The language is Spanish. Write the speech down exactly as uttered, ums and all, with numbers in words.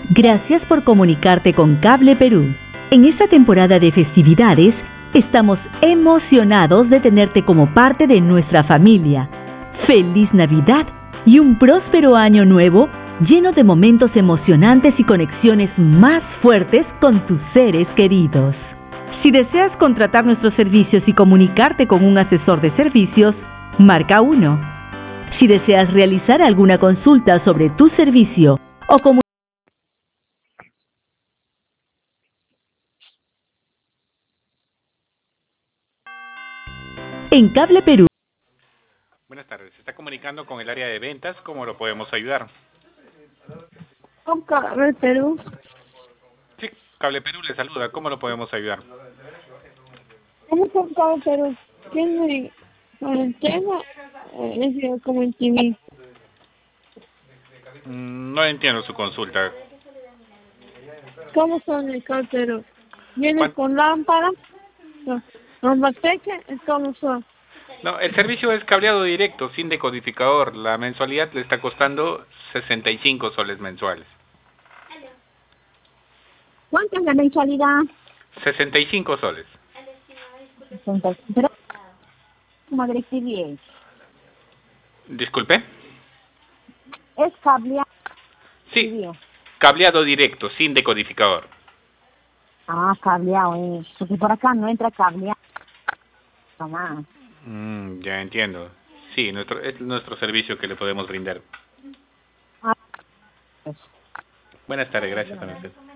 Gracias por comunicarte con Cable Perú. En esta temporada de festividades, estamos emocionados de tenerte como parte de nuestra familia. ¡Feliz Navidad y un próspero año nuevo lleno de momentos emocionantes y conexiones más fuertes con tus seres queridos! Si deseas contratar nuestros servicios y comunicarte con un asesor de servicios, marca uno. Si deseas realizar alguna consulta sobre tu servicio o comunicarte en Cable Perú. Buenas tardes, se está comunicando con el área de ventas, ¿cómo lo podemos ayudar? Con Cable Perú. Sí, Cable Perú le saluda, ¿cómo lo podemos ayudar? ¿Cómo con Cable Perú? ¿Tiene cuarentena o es como en T V? Mm, no entiendo su consulta. ¿Cómo son el Cable Perú? ¿Vienen ¿Cuán- con lámpara? No. ¿Con batería? ¿Cómo son? No, el servicio es cableado directo, sin decodificador. La mensualidad le está costando sesenta y cinco soles mensuales. ¿Cuánto es la mensualidad? sesenta y cinco soles. Pero como DirecTV Disculpe. es cableado. Sí, cableado directo, sin decodificador. Ah, cableado, eh. Porque por acá no entra cableado. Tomás. Mm, ya entiendo. Sí, nuestro, es nuestro servicio que le podemos brindar. Ah, pues. Buenas tardes, gracias a usted.